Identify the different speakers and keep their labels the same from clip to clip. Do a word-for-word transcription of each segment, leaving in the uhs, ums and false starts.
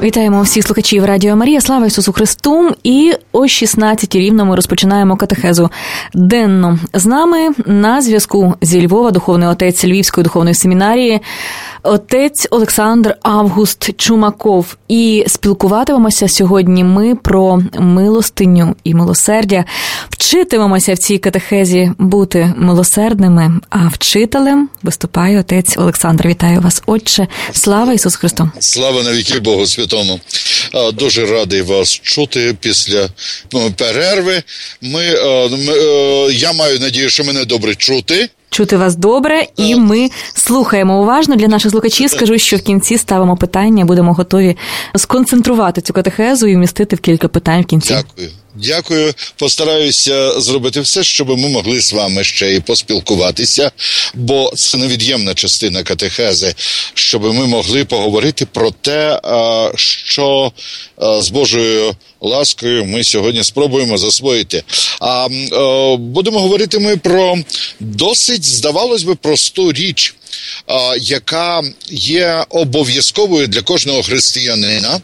Speaker 1: Вітаємо всіх слухачів Радіо Марія. Слава Ісусу Христу! І о шістнадцятій рівно ми розпочинаємо катехезу денну. З нами на зв'язку зі Львова духовний отець Львівської духовної семінарії, отець Олександр Август Чумаков. І спілкуватимемося сьогодні ми про милостиню і милосердя. Вчитимемося в цій катехезі бути милосердними, а вчителем виступає отець Олександр. Вітаю вас, отче. Слава Ісусу Христу!
Speaker 2: Слава навіки Богу Святому! Дуже радий вас чути після перерви. Ми, ми, я маю надію, що мене добре чути.
Speaker 1: Чути вас добре, і ми слухаємо уважно. Для наших слухачів скажу, що в кінці ставимо питання, будемо готові сконцентрувати цю катехезу і вмістити в кілька питань в кінці.
Speaker 2: Дякую. Дякую. Постараюся зробити все, щоб ми могли з вами ще і поспілкуватися, бо це невід'ємна частина катехези, щоб ми могли поговорити про те, що з Божою ласкою ми сьогодні спробуємо засвоїти. А будемо говорити ми про досить, здавалось би, просту річ, яка є обов'язковою для кожного християнина,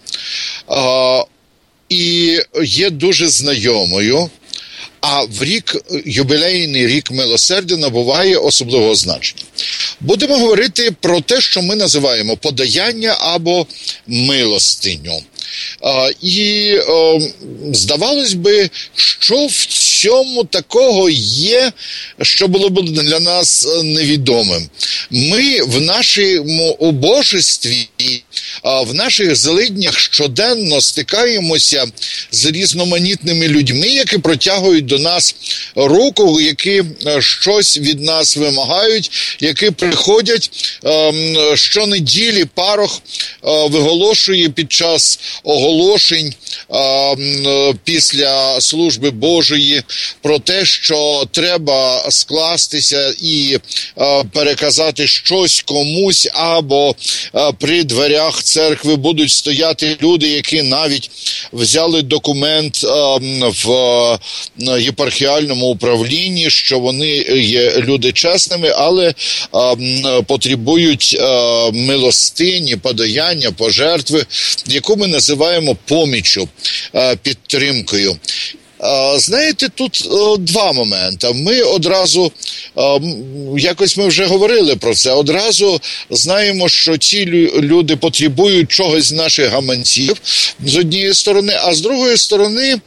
Speaker 2: і є дуже знайомою, а в рік, юбілейний рік милосердя набуває особливого значення. Будемо говорити про те, що ми називаємо подаяння або милостиню. А, і о, здавалось би, що в цьому такого є, що було б для нас невідомим. Ми в нашому убожестві, в наших злиднях щоденно стикаємося з різноманітними людьми, які протягують до нас руку, які щось від нас вимагають, які приходять. Щонеділі парох виголошує під час оголошень після служби Божої про те, що треба скластися і переказати щось комусь, або при дверях церкви будуть стояти люди, які навіть взяли документ в єпархіальному управлінні, що вони є люди чесними, але потребують милостині, подаяння, пожертви, яку ми називаємо поміччю, підтримкою. Знаєте, тут два моменти. Ми одразу, якось ми вже говорили про це, одразу знаємо, що ці люди потребують чогось з наших гаманців, з однієї сторони, а з другої сторони,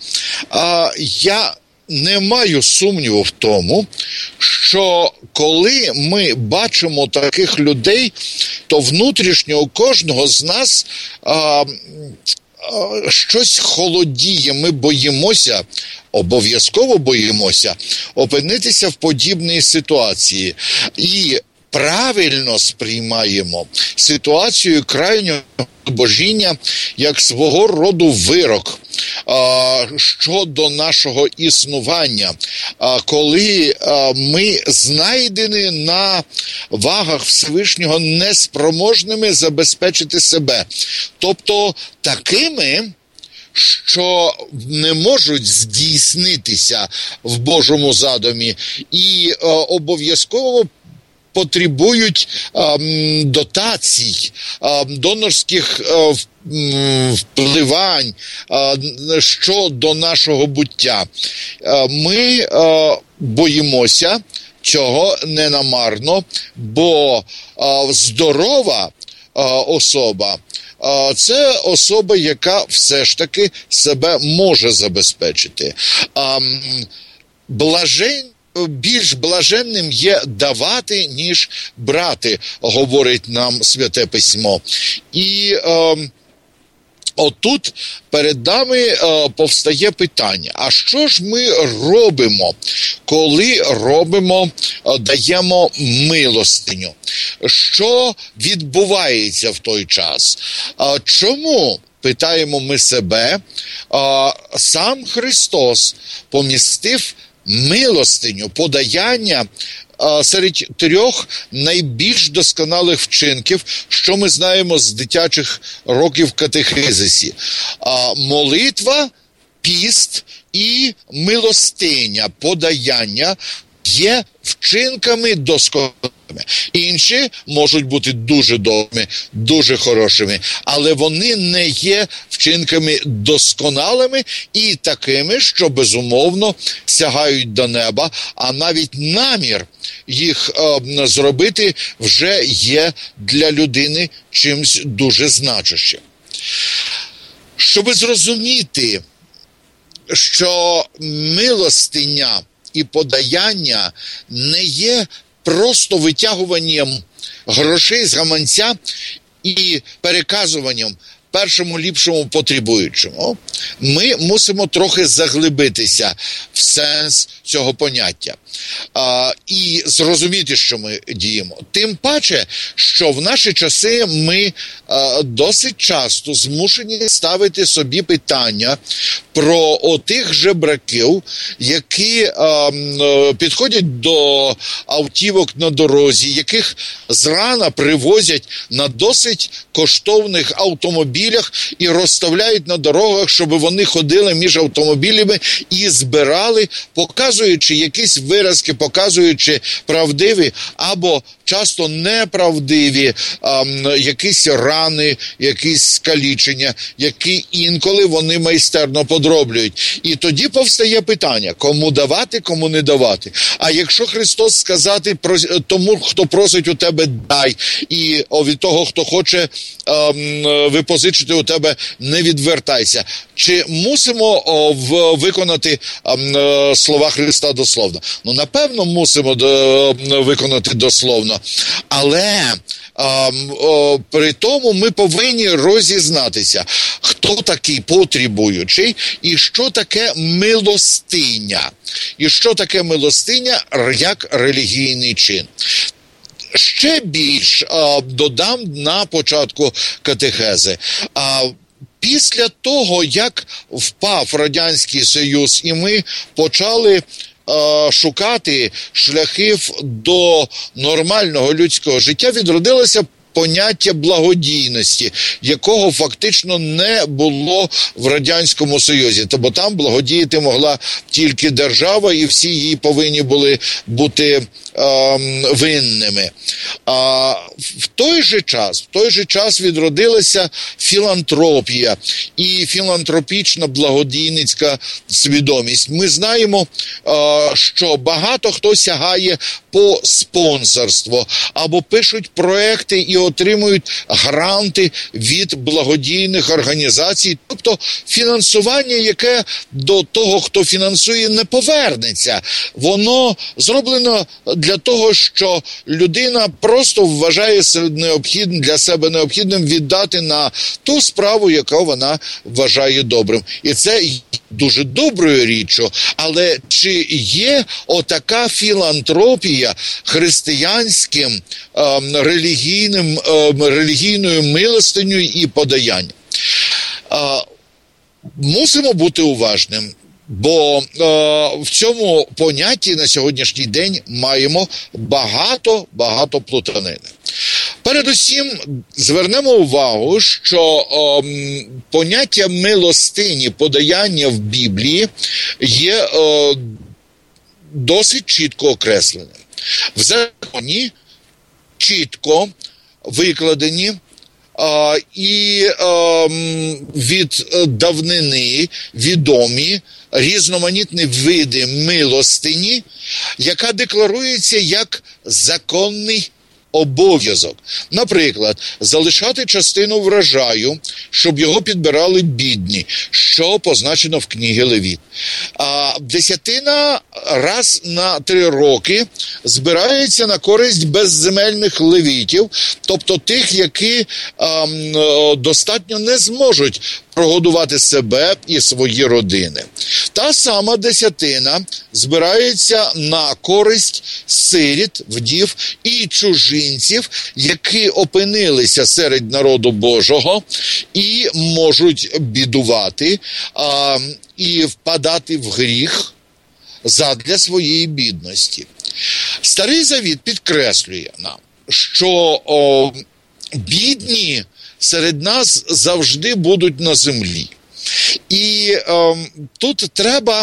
Speaker 2: я не маю сумніву в тому, що коли ми бачимо таких людей, то внутрішньо у кожного з нас а, а, щось холодіє, ми боїмося, обов'язково боїмося опинитися в подібній ситуації. І правильно сприймаємо ситуацію крайнього божіння як свого роду вирок а, щодо нашого існування, а, коли а, ми знайдені на вагах Всевишнього неспроможними забезпечити себе. Тобто такими, що не можуть здійснитися в Божому задумі, і а, обов'язково потребують а, дотацій, а, донорських а, впливань а, щодо нашого буття. А, ми а, боїмося цього ненамарно, бо а, здорова а, особа а, це особа, яка все ж таки себе може забезпечити. А, блажень Більш блаженним є давати, ніж брати, говорить нам Святе Письмо. І е, отут перед нами е, повстає питання, а що ж ми робимо, коли робимо, е, даємо милостиню? Що відбувається в той час? Е, чому? Питаємо ми себе, е, сам Христос помістив милостиню, подаяння а, серед трьох найбільш досконалих вчинків, що ми знаємо з дитячих років в катехизисі. А, молитва, піст і милостиня, подаяння є вчинками досконалими. Інші можуть бути дуже добрими, дуже хорошими, але вони не є вчинками досконалими і такими, що безумовно сягають до неба, а навіть намір їх е, зробити вже є для людини чимсь дуже значущим. Щоб зрозуміти, що милостиня і подаяння не є просто витягуванням грошей з гаманця і переказуванням першому ліпшому потребуючому, ми мусимо трохи заглибитися в сенс цього поняття а, і зрозуміти, що ми діємо. Тим паче, що в наші часи ми а, досить часто змушені ставити собі питання про отих жебраків, які а, підходять до автівок на дорозі, яких зрана привозять на досить коштовних автомобілях і розставляють на дорогах, щоб вони ходили між автомобілями і збирали, показуючи якісь виразки, показуючи правдиві або часто неправдиві а, якісь рани, якісь скалічення, які інколи вони майстерно подроблюють. І тоді повстає питання, кому давати, кому не давати. А якщо Христос сказати тому, хто просить у тебе, дай, і о, від того, хто хоче а, випозичити у тебе, не відвертайся. Чи мусимо о, в, виконати а, слова Христа дословно? Ну, напевно, мусимо до, виконати дословно. Але а, о, при тому ми повинні розізнатися, хто такий потребуючий і що таке милостиня. І що таке милостиня як релігійний чин. Ще більш а, додам на початку катехези. А, після того, як впав Радянський Союз і ми почали а, шукати шляхів до нормального людського життя, відродилося поняття благодійності, якого фактично не було в Радянському Союзі. Бо там благодіяти могла тільки держава, і всі її повинні були бути е, винними. А в той же час, в той же час відродилася філантропія і філантропічна благодійницька свідомість. Ми знаємо, е, що багато хто сягає по спонсорство або пишуть проекти і отримують гранти від благодійних організацій, тобто фінансування, яке до того, хто фінансує, не повернеться. Воно зроблено для того, що людина просто вважає необхідним, для себе необхідним віддати на ту справу, яку вона вважає добрим. І це дуже доброю річчю, але чи є отака філантропія християнським е, релігійним, е, релігійною милостинею і подаянням? Е, мусимо бути уважним, бо е, в цьому понятті на сьогоднішній день маємо багато-багато плутанини. Передусім, звернемо увагу, що е, поняття милостині, подаяння в Біблії є е, досить чітко окресленим. В законі чітко викладені а, і а, від давнини відомі різноманітні види милостині, яка декларується як законний обов'язок. Наприклад, залишати частину врожаю, щоб його підбирали бідні, що позначено в книгі Левіт. А десятина раз на три роки збирається на користь безземельних левітів, тобто тих, які а, достатньо не зможуть прогодувати себе і свої родини. Та сама десятина збирається на користь сиріт, вдів і чужинців, які опинилися серед народу Божого і можуть бідувати а, і впадати в гріх задля своєї бідності. Старий Завіт підкреслює нам, що о, бідні серед нас завжди будуть на землі. І е, тут треба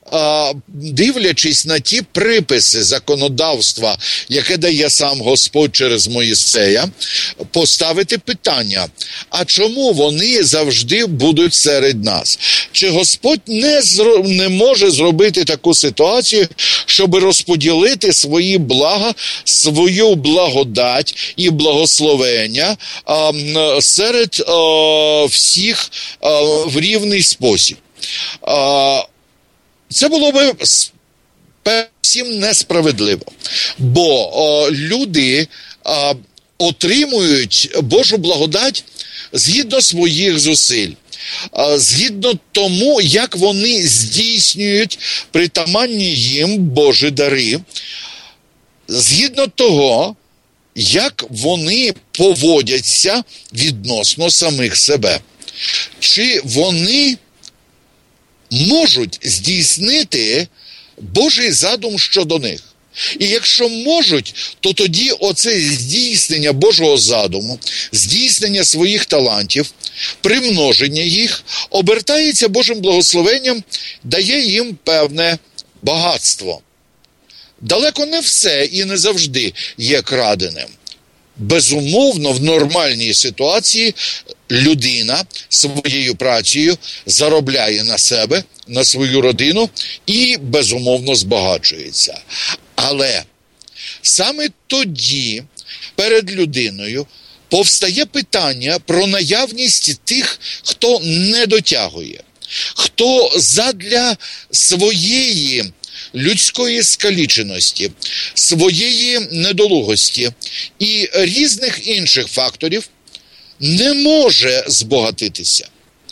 Speaker 2: дивлячись на ті приписи законодавства, яке дає сам Господь через Моїсея, поставити питання, а чому вони завжди будуть серед нас? Чи Господь не, зро... не може зробити таку ситуацію, щоб розподілити свої блага, свою благодать і благословення а, серед а, всіх а, в рівний спосіб? А, Це було б всім несправедливо, бо о, люди о, отримують Божу благодать згідно своїх зусиль, о, згідно тому, як вони здійснюють притаманні їм Божі дари, згідно того, як вони поводяться відносно самих себе. Чи вони можуть здійснити Божий задум щодо них. І якщо можуть, то тоді оце здійснення Божого задуму, здійснення своїх талантів, примноження їх, обертається Божим благословенням, дає їм певне багатство. Далеко не все і не завжди є краденим. Безумовно, в нормальній ситуації людина своєю працею заробляє на себе, на свою родину і, безумовно, збагачується. Але саме тоді перед людиною повстає питання про наявність тих, хто не дотягує, хто задля своєї людської скаліченості, своєї недолугості і різних інших факторів не може збагатитися.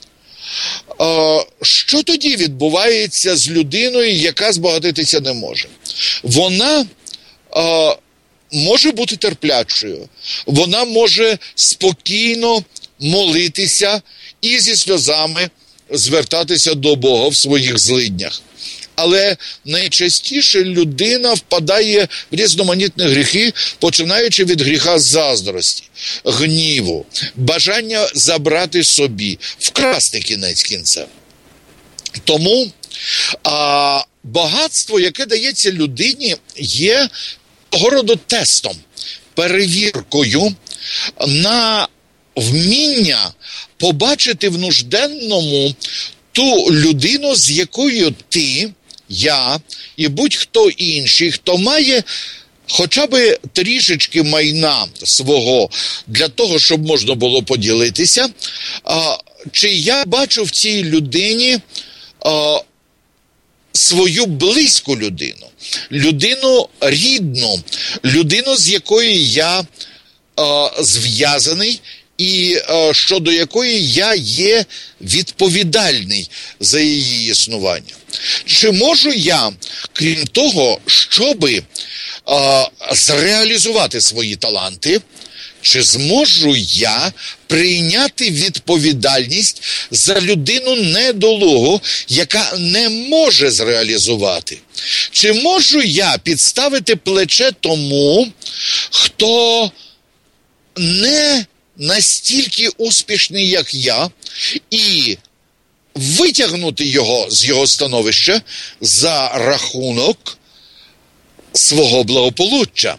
Speaker 2: Що тоді відбувається з людиною, яка збагатитися не може? Вона може бути терплячою, вона може спокійно молитися і зі сльозами звертатися до Бога в своїх злиднях. Але найчастіше людина впадає в різноманітні гріхи, починаючи від гріха заздрості, гніву, бажання забрати собі, вкрасти кінець кінцем. Тому а, багатство, яке дається людині, є того роду тестом, перевіркою на вміння побачити в нужденному ту людину, з якою ти, я і будь-хто інший, хто має хоча б трішечки майна свого для того, щоб можна було поділитися, а, чи я бачу в цій людині а, свою близьку людину, людину рідну, людину, з якою я а, зв'язаний, і а, щодо якої я є відповідальний за її існування. Чи можу я, крім того, щоби а, зреалізувати свої таланти, чи зможу я прийняти відповідальність за людину недолугу, яка не може зреалізувати? Чи можу я підставити плече тому, хто не настільки успішний, як я, і витягнути його з його становища за рахунок свого благополуччя?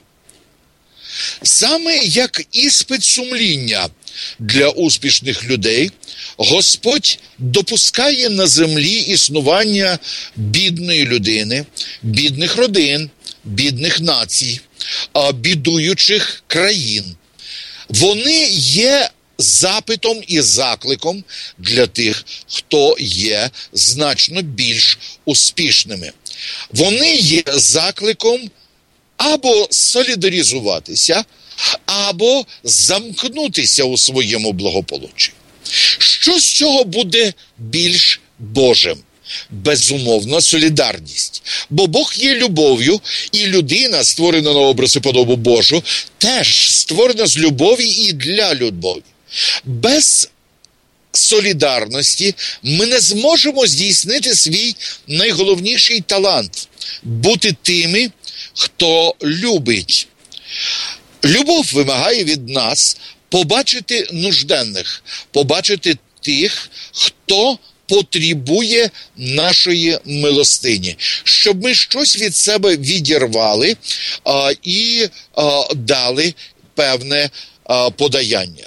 Speaker 2: Саме як іспит сумління для успішних людей, Господь допускає на землі існування бідної людини, бідних родин, бідних націй, бідуючих країн. Вони є запитом і закликом для тих, хто є значно більш успішними. Вони є закликом або солідаризуватися, або замкнутися у своєму благополуччі. Що з цього буде більш Божим? Безумовно, солідарність. Бо Бог є любов'ю, і людина, створена на образ і подобу Божу, теж створена з любові і для любові. Без солідарності ми не зможемо здійснити свій найголовніший талант – бути тими, хто любить. Любов вимагає від нас побачити нужденних, побачити тих, хто потребує нашої милостині, щоб ми щось від себе відірвали а, і а, дали певне а, подаяння.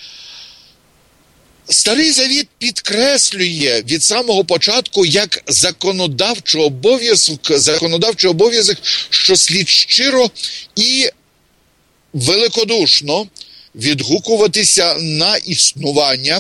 Speaker 2: Старий Завіт підкреслює від самого початку як законодавчий обов'язок, законодавчий обов'язок, що слід щиро і великодушно відгукуватися на існування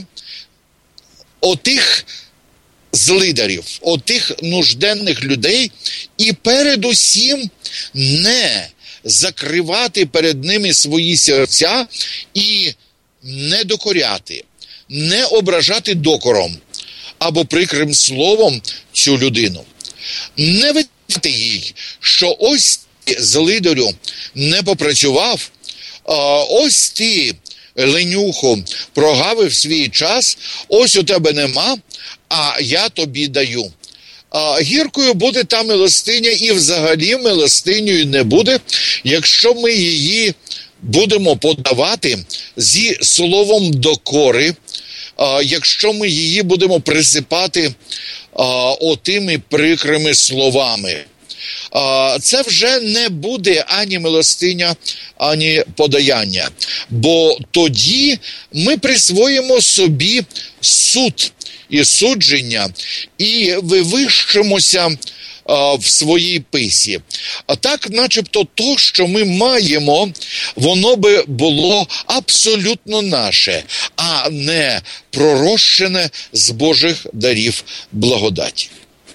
Speaker 2: отих злидарів, отих нужденних людей і передусім не закривати перед ними свої серця і не докоряти, не ображати докором або прикрим словом цю людину. Не видати їй, що ось ти, злидарю, не попрацював, а ось ти, ленюхо, прогавив свій час, ось у тебе нема, а я тобі даю. А гіркою буде та милостиня, і взагалі милостинею не буде, якщо ми її будемо подавати зі словом докори, а, якщо ми її будемо присипати а, отими прикрими словами. А, це вже не буде ані милостиня, ані подаяння, бо тоді ми присвоїмо собі суд і судження і вивищимося в своїй писі. А так, начебто, то, що ми маємо, воно би було абсолютно наше, а не пророщене з Божих дарів благодаті.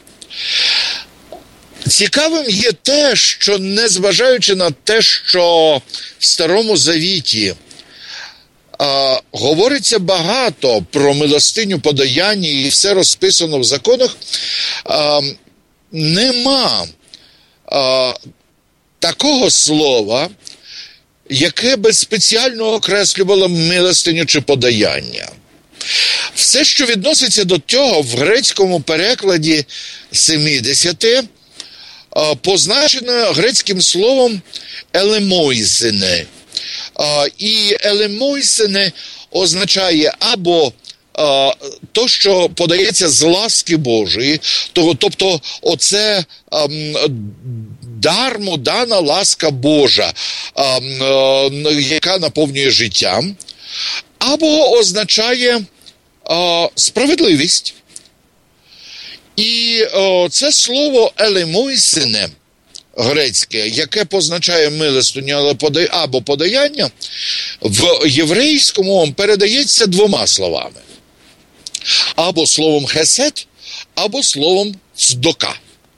Speaker 2: Цікавим є те, що, незважаючи на те, що в Старому Завіті а, говориться багато про милостиню, подаяння і все розписано в законах, а, нема а, такого слова, яке би спеціально окреслювало милостиню чи подаяння. Все, що відноситься до цього, в грецькому перекладі сімдесят а, позначено грецьким словом елемоїсене. А, і елемоїсене означає або а, то, що подається з ласки Божої, то, тобто оце а, дармо дана ласка Божа, а, а, яка наповнює життям, або означає а, справедливість. І о, це слово елемоїсене грецьке, яке позначає милостиню або подаяння, в єврейському передається двома словами. Або словом хесед, або словом цдока.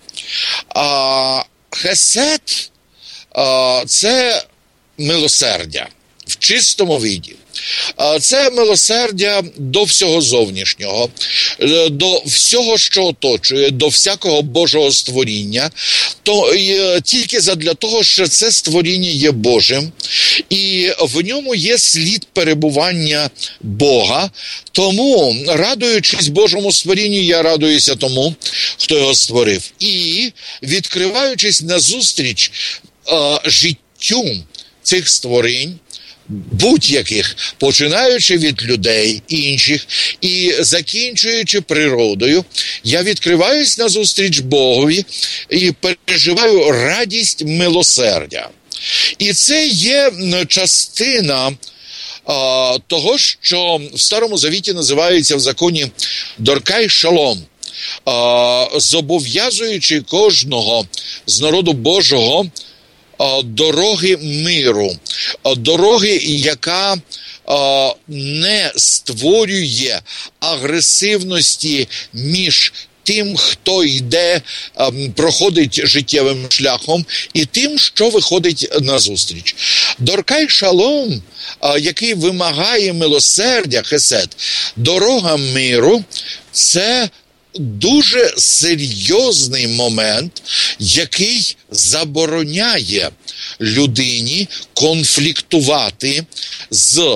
Speaker 2: А хесед а, – це милосердя в чистому виді. Це милосердя до всього зовнішнього, до всього, що оточує, до всякого Божого створіння, то тільки задля того, що це створіння є Божим, і в ньому є слід перебування Бога, тому, радуючись Божому створінню, я радуюся тому, хто його створив. І, відкриваючись назустріч е, життю цих створінь, будь-яких, починаючи від людей інших і закінчуючи природою, я відкриваюсь назустріч Богові і переживаю радість милосердя. І це є частина а, того, що в Старому Завіті називається в законі Доркай Шалом, а, зобов'язуючи кожного з народу Божого дороги миру, дороги, яка не створює агресивності між тим, хто йде, проходить життєвим шляхом, і тим, що виходить назустріч. Доркай Шалом, який вимагає милосердя, хесед, дорога миру – це дуже серйозний момент, який забороняє людині конфліктувати з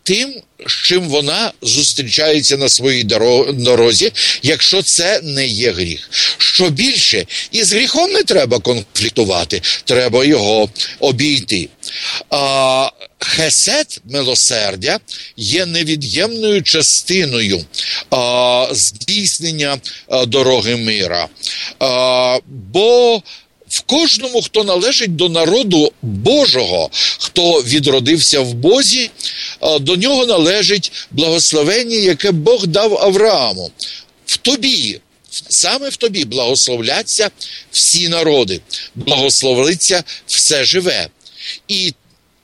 Speaker 2: тим, з чим вона зустрічається на своїй дорозі, якщо це не є гріх. Що більше, і з гріхом не треба конфліктувати, треба його обійти. А, хесед, милосердя, є невід'ємною частиною а, здійснення а, дороги мира. А, бо в кожному, хто належить до народу Божого, хто відродився в Бозі, до нього належить благословення, яке Бог дав Аврааму. В тобі, саме в тобі благословляться всі народи, благословиться все живе. І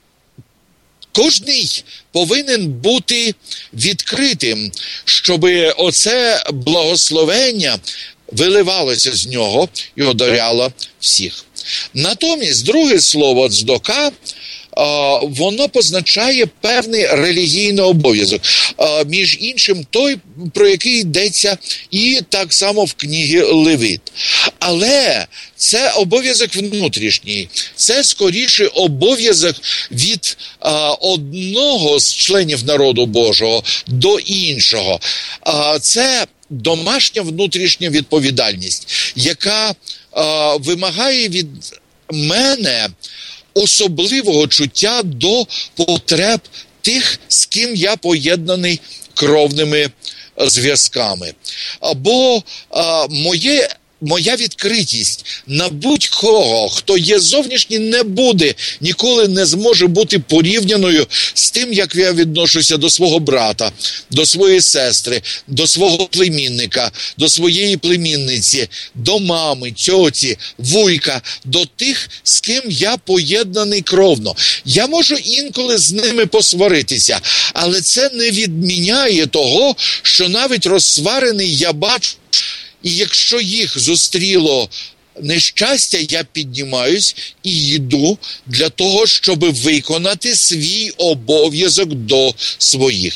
Speaker 2: кожний повинен бути відкритим, щоб оце благословення виливалося з нього і одаряло всіх. Натомість, друге слово «цдока», воно позначає певний релігійний обов'язок. Між іншим, той, про який йдеться і так само в книгі Левит. Але це обов'язок внутрішній. Це, скоріше, обов'язок від а, одного з членів народу Божого до іншого. А, це домашня внутрішня відповідальність, яка а, вимагає від мене особливого чуття до потреб тих, з ким я поєднаний кровними зв'язками. Або а, моє Моя відкритість на будь-кого, хто є зовнішній, не буде, ніколи не зможе бути порівняною з тим, як я відношуся до свого брата, до своєї сестри, до свого племінника, до своєї племінниці, до мами, тьоті, вуйка, до тих, з ким я поєднаний кровно. Я можу інколи з ними посваритися, але це не відміняє того, що навіть розсварений я бачу. І якщо їх зустріло нещастя, я піднімаюсь і йду для того, щоб виконати свій обов'язок до своїх.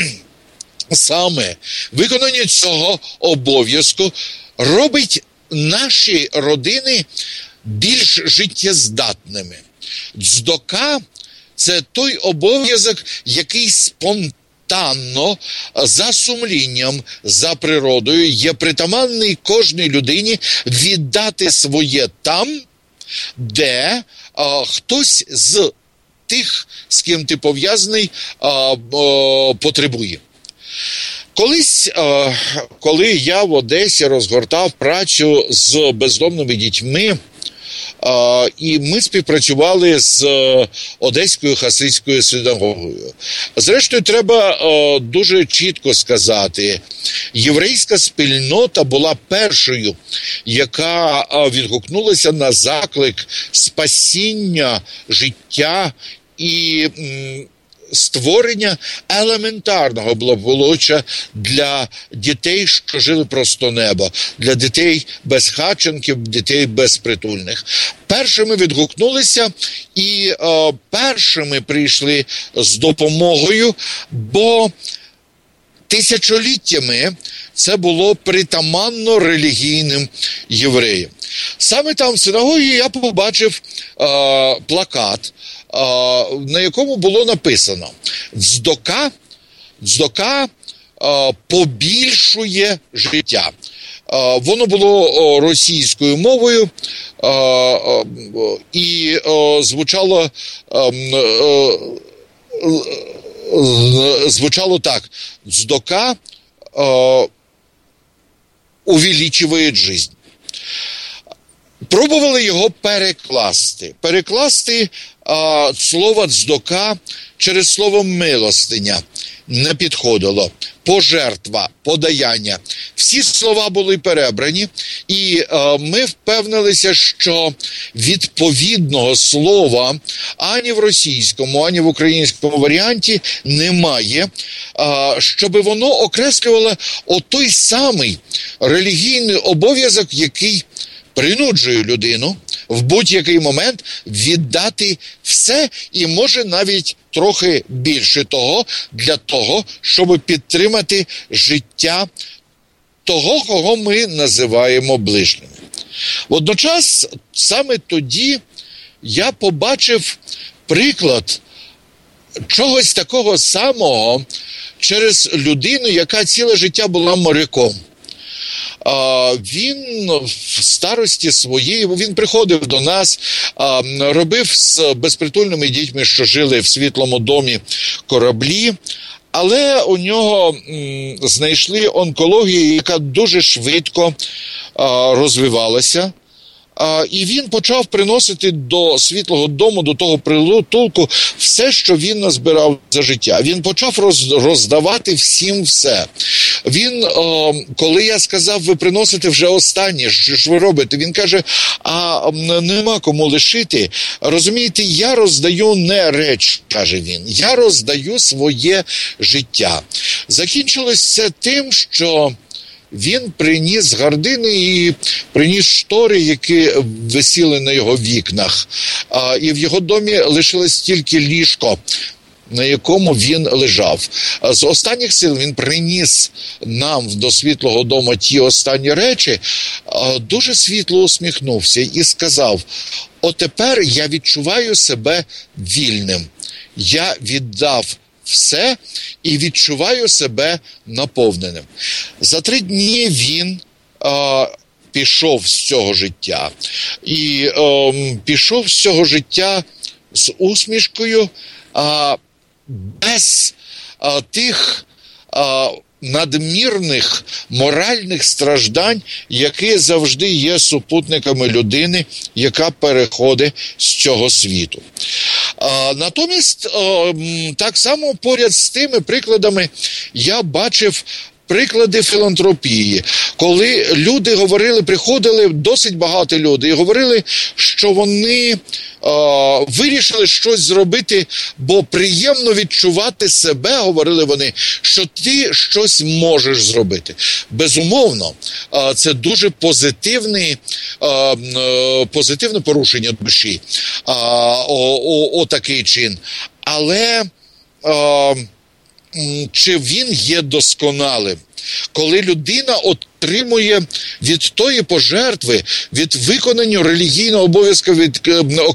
Speaker 2: Саме виконання цього обов'язку робить наші родини більш життєздатними. Цдока – це той обов'язок, який спонтанно, Танно, за сумлінням, за природою, є притаманний кожній людині віддати своє там, де а, хтось з тих, з ким ти пов'язаний, а, а, потребує. Колись, а, коли я в Одесі розгортав працю з бездомними дітьми, Uh, і ми співпрацювали з uh, Одеською хасидською синагогою. Зрештою, треба uh, дуже чітко сказати, єврейська спільнота була першою, яка uh, відгукнулася на заклик спасіння життя і м, створення елементарного благополуччя для дітей, що жили просто неба, для дітей безхатченків, дітей безпритульних. Першими відгукнулися і е, першими прийшли з допомогою, бо тисячоліттями це було притаманно релігійним євреям. Саме там в синагогі я побачив е, плакат, на якому було написано «Цдока, цдока побільшує життя». Воно було російською мовою і звучало, звучало так: «Цдока увеличивает жизнь». Пробували його перекласти. Перекласти а, слово «цдока» через слово «милостиня» не підходило. Пожертва, подаяння. Всі слова були перебрані, і а, ми впевнилися, що відповідного слова ані в російському, ані в українському варіанті немає, а, щоб воно окреслювало отой самий релігійний обов'язок, який принуджує людину в будь-який момент віддати все і може навіть трохи більше того для того, щоб підтримати життя того, кого ми називаємо ближнім. Водночас, саме тоді я побачив приклад чогось такого самого через людину, яка ціле життя була моряком. Він в старості своєї, він приходив до нас, робив з безпритульними дітьми, що жили в Світлому домі, кораблі, але у нього знайшли онкологію, яка дуже швидко розвивалася. І він почав приносити до Світлого дому, до того притулку, все, що він назбирав за життя. Він почав роздавати всім все. Він, коли я сказав, ви приносите вже останнє, що ж ви робите? Він каже, а нема кому лишити. Розумієте, я роздаю не реч, каже він, я роздаю своє життя. Закінчилось це тим, що він приніс гардини і приніс штори, які висіли на його вікнах. А, і в його домі лишилось тільки ліжко, на якому він лежав. З останніх сил він приніс нам до Світлого дому ті останні речі, дуже світло усміхнувся і сказав, отепер я відчуваю себе вільним. Я віддав все і відчуваю себе наповненим. За три дні він е, пішов з цього життя. І е, пішов з цього життя з усмішкою, е, без е, тих е, надмірних моральних страждань, які завжди є супутниками людини, яка переходить з цього світу. А, натомість, а, так само поряд з тими прикладами я бачив приклади філантропії, коли люди говорили, приходили досить багато людей, і говорили, що вони е, вирішили щось зробити, бо приємно відчувати себе, говорили вони, що ти щось можеш зробити. Безумовно, е, це дуже позитивний, е, е, позитивне порушення душі, е, о, о, о такий чин. Але е, чи він є досконалим? Коли людина отримує від тої пожертви, від виконання релігійного обов'язку, від,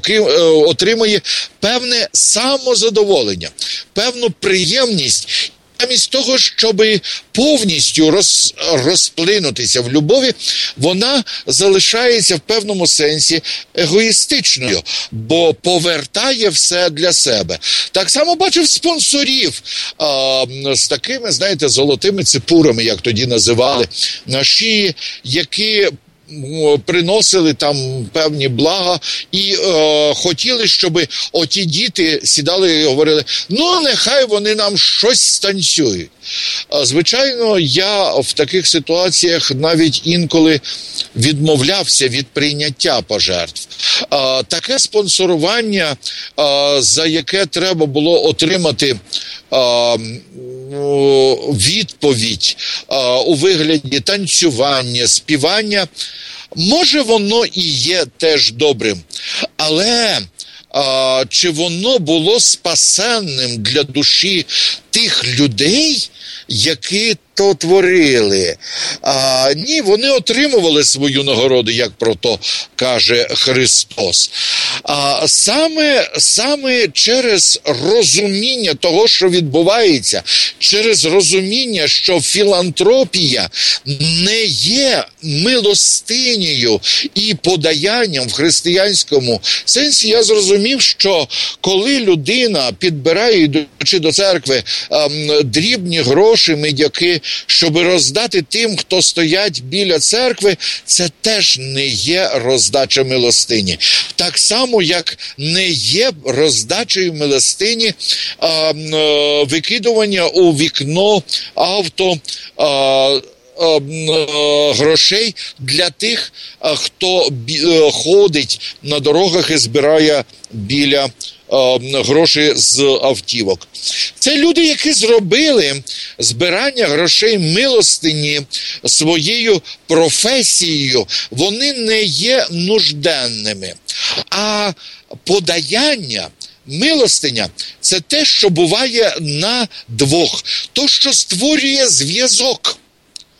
Speaker 2: отримує певне самозадоволення, певну приємність, замість того, щоб повністю роз, розплинутися в любові, вона залишається в певному сенсі егоїстичною, бо повертає все для себе. Так само бачив спонсорів а, з такими, знаєте, золотими цепурами, як тоді називали, на шиї, які приносили там певні блага і е, хотіли, щоб оті діти сідали і говорили, ну нехай вони нам щось станцюють. Звичайно, я в таких ситуаціях навіть інколи відмовлявся від прийняття пожертв. Таке спонсорування, за яке треба було отримати відповідь у вигляді танцювання, співання, може воно і є теж добрим, але а, чи воно було спасенним для душі тих людей, які то творили? А, ні, вони отримували свою нагороду, як про то каже Христос. А, саме, саме через розуміння того, що відбувається, через розуміння, що філантропія не є милостинею і подаянням в християнському сенсі, я зрозумів, що коли людина підбирає, йдучи до церкви, дрібні гроші, медяки, щоб роздати тим, хто стоять біля церкви, це теж не є роздача милостині. Так само, як не є роздачею милостині а, а, викидування у вікно авто а, грошей для тих, хто ходить на дорогах і збирає біля гроші з автівок. Це люди, які зробили збирання грошей милостині своєю професією. Вони не є нужденними. А подаяння, милостиня – це те, що буває на двох. То, що створює зв'язок.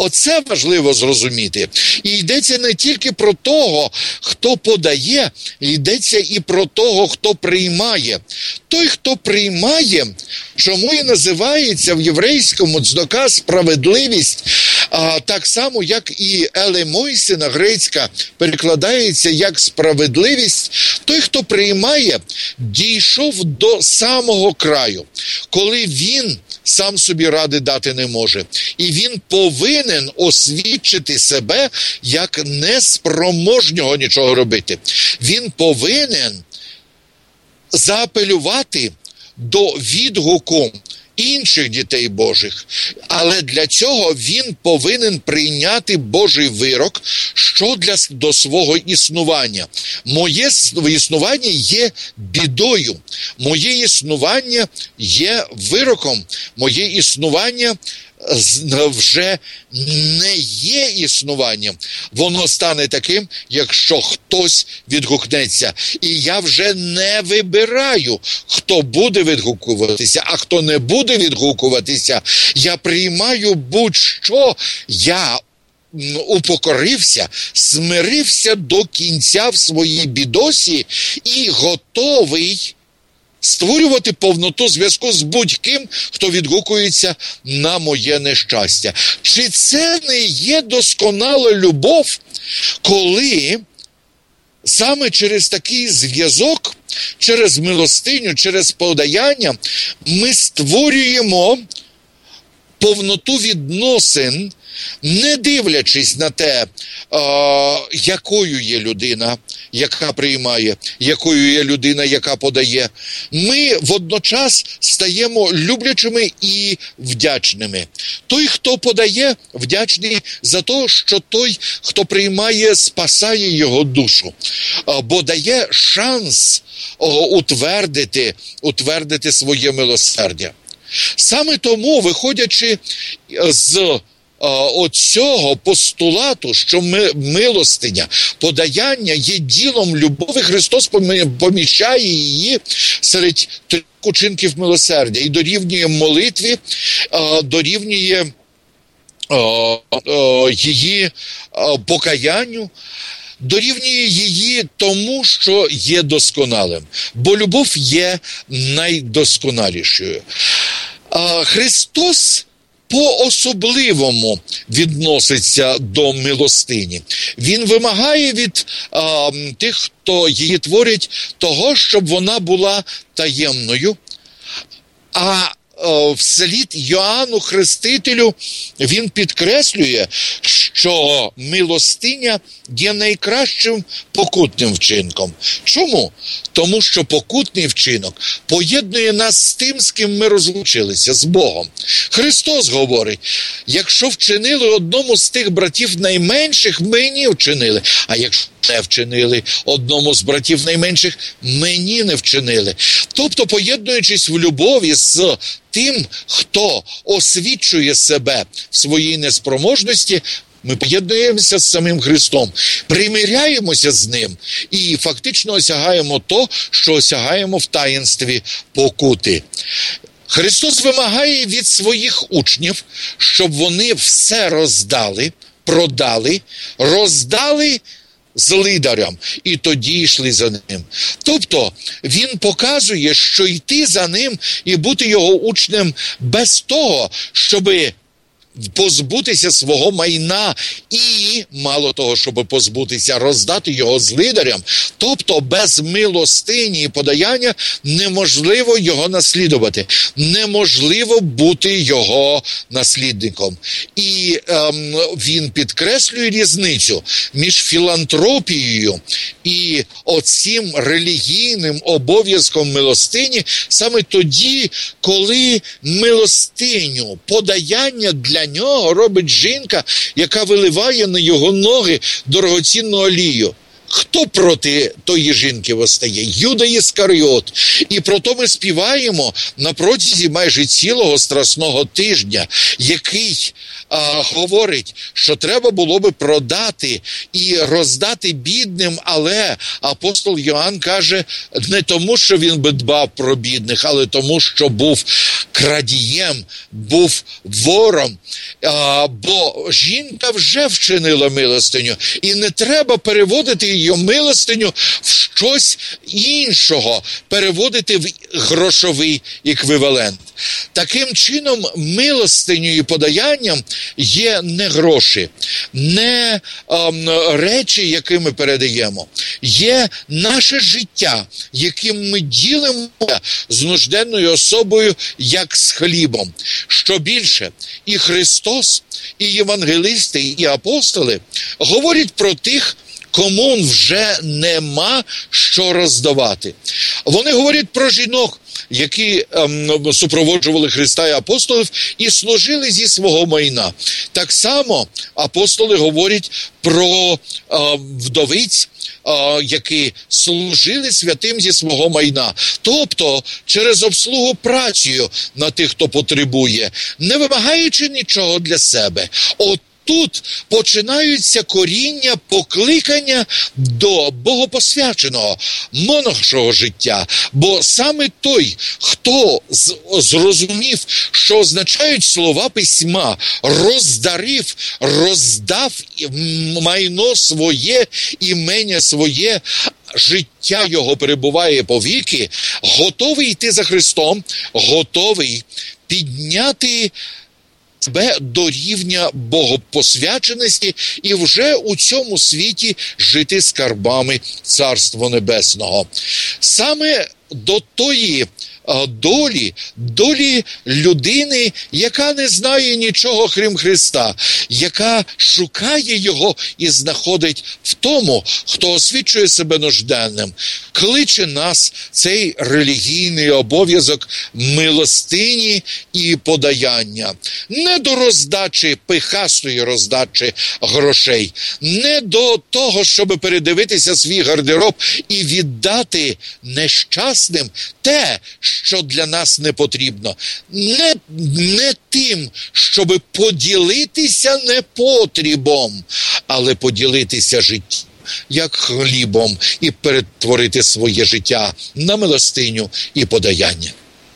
Speaker 2: Оце важливо зрозуміти. І йдеться не тільки про того, хто подає, йдеться і про того, хто приймає. Той, хто приймає, чому і називається в єврейському цдока справедливість, а, так само, як і елемойсина грецька перекладається як справедливість, той, хто приймає, дійшов до самого краю, коли він сам собі ради дати не може. І він повинен освідчити себе як неспроможнього нічого робити. Він повинен заапелювати до відгуку інших дітей Божих. Але для цього він повинен прийняти Божий вирок щодо до свого існування. Моє існування є бідою. Моє існування є вироком. Моє існування вже не є існуванням. Воно стане таким, якщо хтось відгукнеться. І я вже не вибираю, хто буде відгукуватися, а хто не буде відгукуватися. Я приймаю будь-що. Я упокорився, смирився до кінця в своїй бідосі і готовий створювати повноту зв'язку з будь-ким, хто відгукується на моє нещастя. Чи це не є досконала любов, коли саме через такий зв'язок, через милостиню, через подаяння ми створюємо повноту відносин, не дивлячись на те, а, якою є людина, яка приймає, якою є людина, яка подає. Ми водночас стаємо люблячими і вдячними. Той, хто подає, вдячний за те, що той, хто приймає, спасає його душу, бо дає шанс утвердити, утвердити своє милосердя. Саме тому, виходячи з оцього постулату, що милостиня, подаяння є ділом любові, Христос поміщає її серед трьох учинків милосердя і дорівнює молитві, дорівнює її покаянню, дорівнює її тому, що є досконалим. Бо любов є найдосконалішою. Христос по-особливому відноситься до милостині. Він вимагає від а, тих, хто її творить, того, щоб вона була таємною. А вслід Йоанну Хрестителю він підкреслює, що милостиня є найкращим покутним вчинком. Чому? Тому що покутний вчинок поєднує нас з тим, з ким ми розлучилися, з Богом. Христос говорить, якщо вчинили одному з тих братів найменших, мені вчинили. А якщо не вчинили одному з братів найменших, мені не вчинили. Тобто, поєднуючись в любові з тим, хто освічує себе в своїй неспроможності, ми поєднуємося з самим Христом, примиряємося з Ним і фактично осягаємо то, що осягаємо в таїнстві покути. Христос вимагає від своїх учнів, щоб вони все роздали, продали, роздали злидарям, і тоді йшли за ним. Тобто, він показує, що йти за ним і бути його учнем без того, щоби позбутися свого майна і, мало того, щоб позбутися, роздати його злидарям, тобто без милостині і подаяння неможливо його наслідувати, неможливо бути його наслідником. І ем, він підкреслює різницю між філантропією і оцим релігійним обов'язком милостині саме тоді, коли милостиню, подаяння для нього робить жінка, яка виливає на його ноги дорогоцінну олію. Хто проти тої жінки постає? Юда Іскаріот. І про то ми співаємо на протязі майже цілого страсного тижня, який а, говорить, що треба було би продати і роздати бідним, але апостол Йоанн каже, не тому, що він би дбав про бідних, але тому, що був крадієм, був вором, а, бо жінка вже вчинила милостиню, і не треба переводити її милостиню в щось іншого, переводити в грошовий еквівалент. Таким чином, милостиню і подаянням є не гроші, не ем, речі, які ми передаємо, є наше життя, яким ми ділимо з нужденною особою, як з хлібом. Що більше, і Христос, і євангелисти, і апостоли говорять про тих, кому вже нема що роздавати. Вони говорять про жінок, які ем, супроводжували Христа і апостолів і служили зі свого майна. Так само апостоли говорять про е, вдовиць, е, які служили святим зі свого майна. Тобто через обслугу працею на тих, хто потребує, не вимагаючи нічого для себе. От тут починаються коріння покликання до богопосвяченого, монашого життя. Бо саме той, хто зрозумів, що означають слова письма, роздарив, роздав майно своє, імення своє, життя його перебуває повіки, готовий йти за Христом, готовий підняти себе до рівня богопосвяченості і вже у цьому світі жити скарбами Царства Небесного. Саме до тої долі, долі людини, яка не знає нічого, крім Христа, яка шукає його і знаходить в тому, хто освічує себе нужденним. Кличе нас цей релігійний обов'язок милостині і подаяння. Не до роздачі, пихастої роздачі грошей, не до того, щоб передивитися свій гардероб і віддати нещасним те, що для нас не потрібно. Не, не тим, щоб поділитися непотрібом, але поділитися життям, як хлібом, і перетворити своє життя на милостиню і подаяння.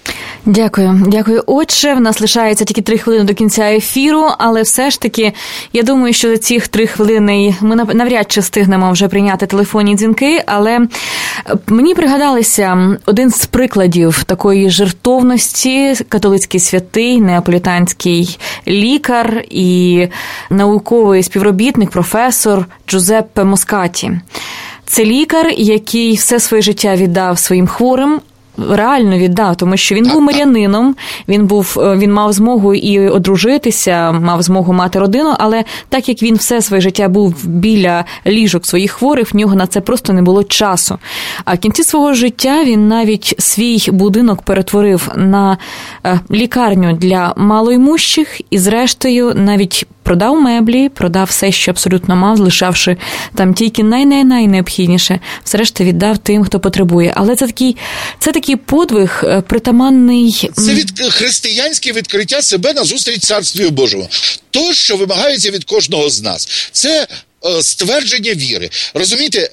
Speaker 1: Дякую. Дякую, отче. В нас лишається тільки три хвилини до кінця ефіру, але все ж таки, я думаю, що за ці три хвилини ми навряд чи встигнемо вже прийняти телефонні дзвінки, але мені пригадалися один з прикладів такої жертовності: католицький святий, неаполітанський лікар і науковий співробітник, професор Джузеппе Москаті. Це лікар, який все своє життя віддав своїм хворим, реально віддав, тому що він був мирянином, він був, він мав змогу і одружитися, мав змогу мати родину, але так як він все своє життя був біля ліжок своїх хворих, в нього на це просто не було часу. А в кінці свого життя він навіть свій будинок перетворив на лікарню для малоймущих і зрештою навіть продав меблі, продав все, що абсолютно мав, залишавши там тільки най-най-найнеобхідніше, все решта віддав тим, хто потребує. Але це такий, це такий подвиг притаманний...
Speaker 2: Це від християнське відкриття себе назустріч Царствію Божому. То, що вимагається від кожного з нас. Це ствердження віри. Розумієте,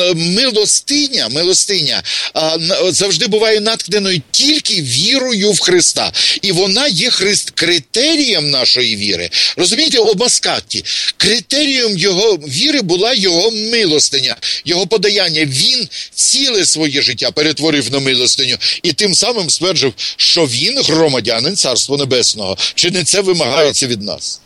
Speaker 2: милостиня, милостиня завжди буває наткненою тільки вірою в Христа. І вона є христ... критерієм нашої віри. Розумієте, у Москаті критерієм його віри була його милостиня, його подаяння. Він ціле своє життя перетворив на милостиню і тим самим стверджив, що він громадянин Царства Небесного. Чи не це вимагається від нас?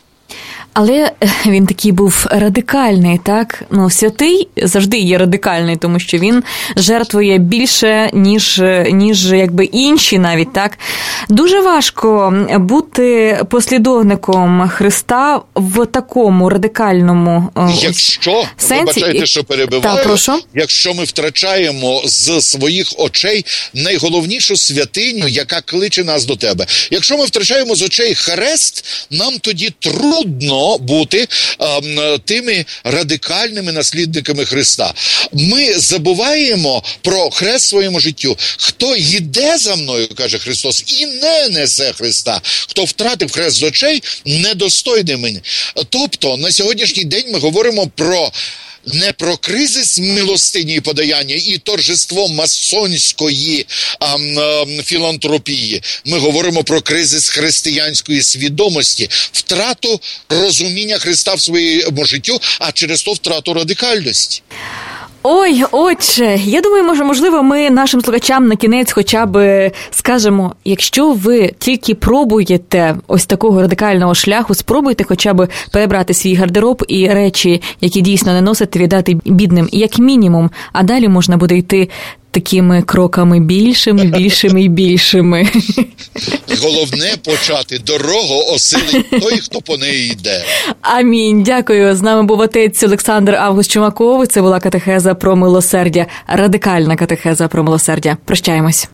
Speaker 1: Але він такий був радикальний, так? Ну, святий завжди є радикальний, тому що він жертвує більше, ніж, ніж якби інші навіть, так? Дуже важко бути послідовником Христа в такому радикальному
Speaker 2: якщо,
Speaker 1: сенсі.
Speaker 2: Вибачайте, що перебиваю,
Speaker 1: так, прошу.
Speaker 2: Якщо ми втрачаємо з своїх очей найголовнішу святиню, яка кличе нас до тебе. Якщо ми втрачаємо з очей хрест, нам тоді трудно хочемо бути ем, тими радикальними наслідниками Христа. Ми забуваємо про хрест в своєму життю. Хто йде за мною, каже Христос, і не несе Христа, хто втратив хрест з очей, недостойний мені. Тобто, на сьогоднішній день ми говоримо про не про кризис милостині і подаяння і торжество масонської а, а, філантропії. Ми говоримо про кризис християнської свідомості, втрату розуміння Христа в своєму життю, а через то втрату радикальності.
Speaker 1: Ой, отче, я думаю, може, можливо, ми нашим слухачам на кінець хоча б скажемо, якщо ви тільки пробуєте ось такого радикального шляху, спробуйте хоча б перебрати свій гардероб і речі, які дійсно не носите, віддати бідним, як мінімум, а далі можна буде йти такими кроками більшими, більшими і більшими.
Speaker 2: Головне почати дорогу осилить той, хто по неї йде.
Speaker 1: Амінь. Дякую. З нами був отець Олександр Август Чумаков. Це була катехеза про милосердя, радикальна катехеза про милосердя. Прощаємось.